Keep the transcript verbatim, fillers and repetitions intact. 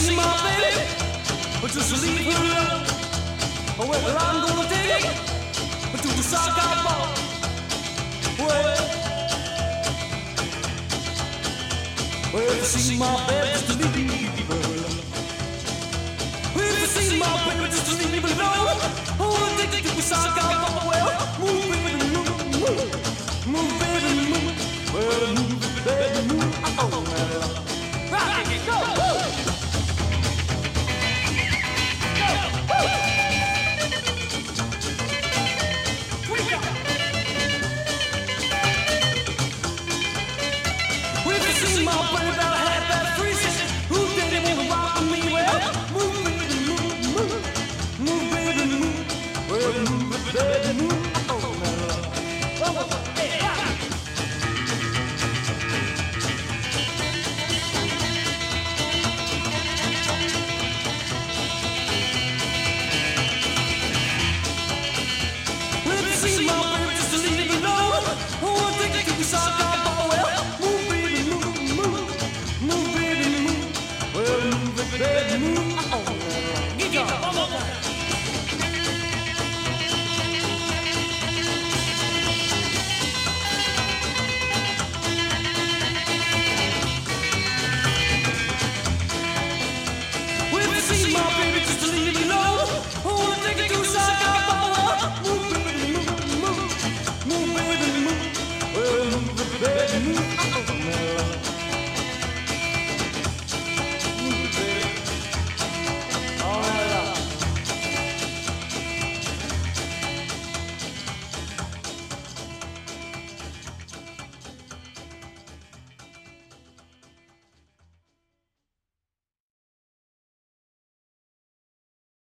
see my baby, but just leave her alone. Oh, well, I'm gonna take it to the soccer ball. Well, well, if you see my baby, just leave her alone. Well, if you see my baby, just leave her alone. Oh, I wanna take it to the soccer ball.